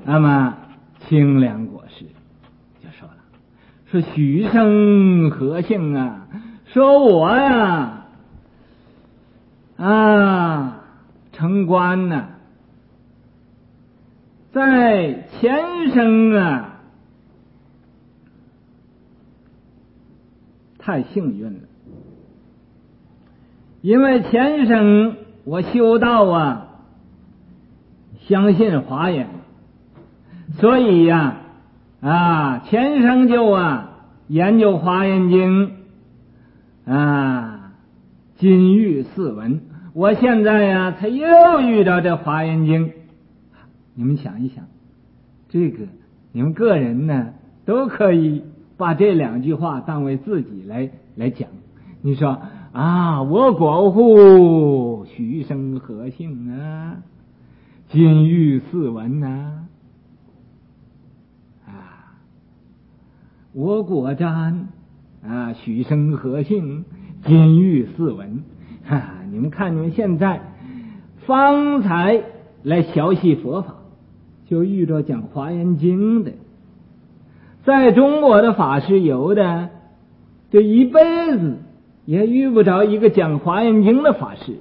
那么清凉国师就说了，说许生何幸啊，说我呀成官呢，在前生啊太幸运了，因为前生我修道啊相信华严，所以呀前生就研究华严经金玉四文，我现在呀才又遇到这华严经。你们想一想，这个你们个人呢都可以把这两句话当为自己来讲。你说我国乎许生何幸啊，金玉四文我国瞻许生何幸，金玉四文你们看你们现在方才来学习佛法，就遇着讲华严经的，在中国的法师有的这一辈子也遇不着一个讲华严经的法师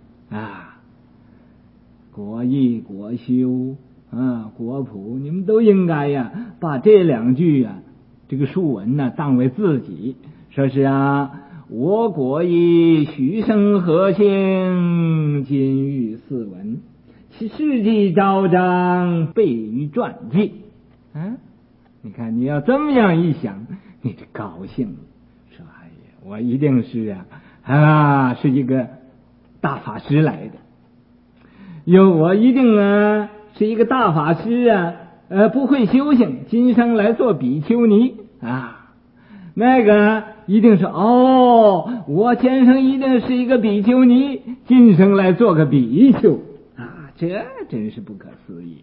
国义国修国普，你们都应该把这两句这个书文当为自己，说是我国义许生何幸，金玉四文，其事迹昭彰，备于传记你看你要这么样一想，你就高兴了，说我一定是是一个大法师来的，我一定是一个大法师不会修行，今生来做比丘尼那个一定是我前生一定是一个比丘尼，今生来做个比丘这真是不可思议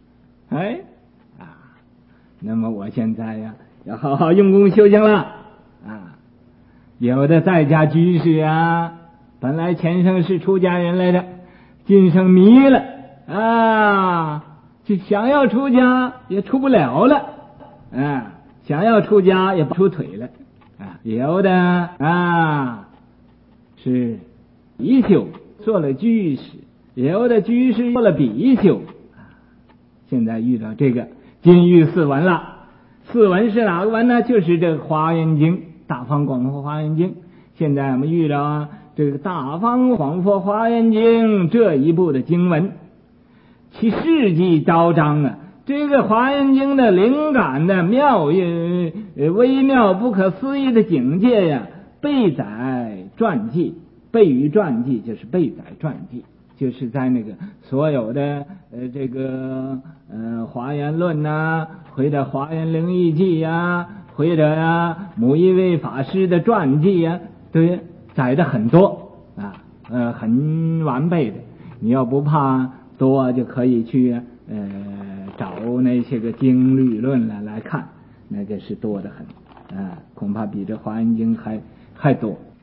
那么我现在要好好用功修行了有的在家居士本来前生是出家人来的，今生迷了就想要出家也出不了了想要出家也不出腿了有的是比丘做了居士，有的居士做了比丘现在遇到这个金玉四文了。四文是哪个文呢？就是这个华严经，大方广佛华严经。现在我们遇到这个大方广佛华严经这一部的经文，其事迹昭彰这个华严经的灵感的微妙不可思议的境界备载传记，备于传记就是备载传记，就是在那个所有的这个华严论或者华严灵异记或者某一位法师的传记对，载的很多很完备的。你要不怕多，就可以去找那些个经律论来看，那个是多得很恐怕比这华严经还多。